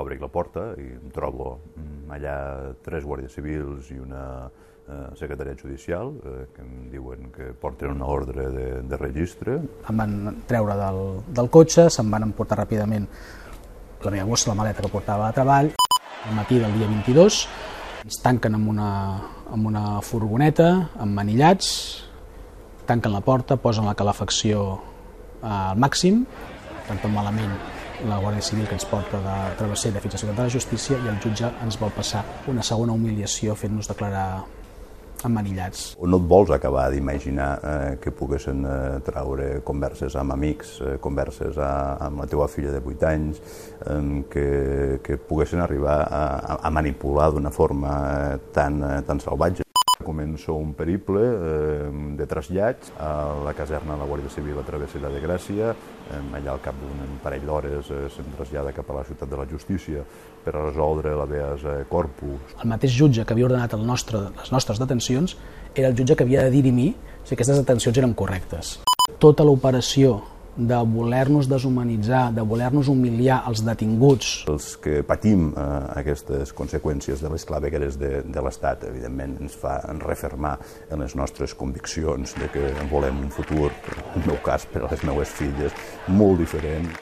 Obric la porta i em trobo allà 3 guàrdies civils i una secretariat judicial que em diuen que porten una ordre de registre. Em van treure del cotxe, se'm van emportar ràpidament la meva bossa, la maleta que portava a treball. Al matí del dia 22 ens tanquen amb una furgoneta, emmanillats, tanquen la porta, posen la calefacció al màxim, tant tot malament la Guàrdia Civil que ens porta de Travessera fins a Ciutat de la Justícia, i el jutge ens vol passar una segona humiliació fent-nos declarar emmanillats. No et vols acabar d'imaginar que poguessin traure converses amb amics, converses amb la teva filla de 8 anys, que poguessin arribar a manipular d'una forma tan salvatge. Començo un periple de trasllats a la caserna de la Guàrdia Civil a Travessera de Gràcia. Allà al cap d'un parell d'hores se'm trasllada cap a la Ciutat de la Justícia per a resoldre l'habeas corpus. El mateix jutge que havia ordenat les nostres detencions era el jutge que havia de dirimir si aquestes detencions eren correctes. Tota l'operació de voler-nos deshumanitzar, de voler-nos humiliar els detinguts. Els que patim aquestes conseqüències de les clavegueres de l'Estat, evidentment, ens fa refermar en les nostres conviccions de que volem un futur, en el meu cas, per a les meves filles, molt diferent.